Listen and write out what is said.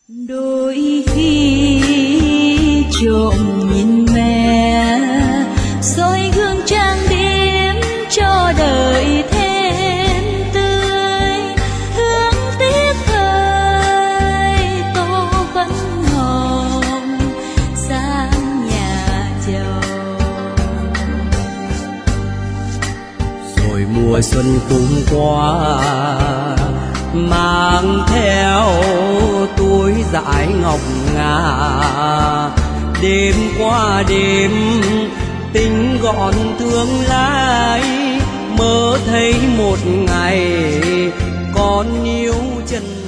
Đôi khi trộm nhìn mẹ soi gương trang điểm cho đời thêm tươi, hương tiếc thời tô vẫn hồng sang nhà chồng. Rồi mùa xuân cũng qua mang theo túi dải ngọc ngà, đêm qua đêm tính gọn thương lái, mơ thấy một ngày con yêu chân